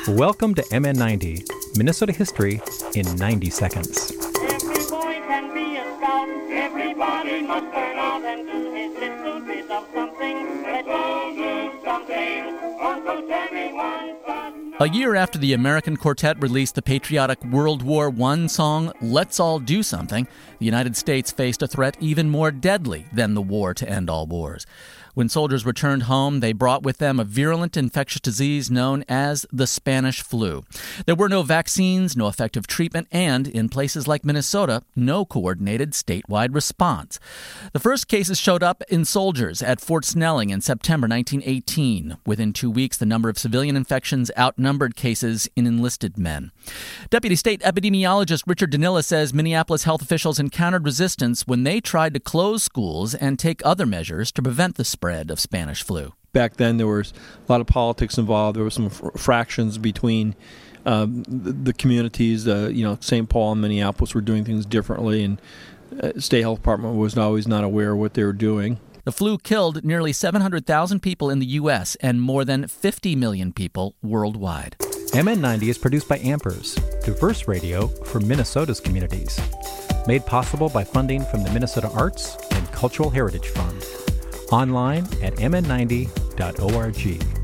Welcome to MN90, Minnesota History in 90 seconds. Every boy can be a scout. Everybody must turn out and do his little bit of something. Let's all do something. Uncle Sammy once was... A year after the American Quartet released the patriotic World War I song, Let's All Do Something, the United States faced a threat even more deadly than the war to end all wars. When soldiers returned home, they brought with them a virulent infectious disease known as the Spanish flu. There were no vaccines, no effective treatment, and, in places like Minnesota, no coordinated statewide response. The first cases showed up in soldiers at Fort Snelling in September 1918. Within 2 weeks, the number of civilian infections outnumbered cases in enlisted men. Deputy State Epidemiologist Richard Danila says Minneapolis health officials encountered resistance when they tried to close schools and take other measures to prevent the spread of Spanish flu. Back then, there was a lot of politics involved. There were some fractions between the communities. St. Paul and Minneapolis were doing things differently, and State Health Department was always not aware of what they were doing. The flu killed nearly 700,000 people in the U.S. and more than 50 million people worldwide. MN90 is produced by Ampers, diverse radio for Minnesota's communities. Made possible by funding from the Minnesota Arts and Cultural Heritage Fund. Online at mn90.org.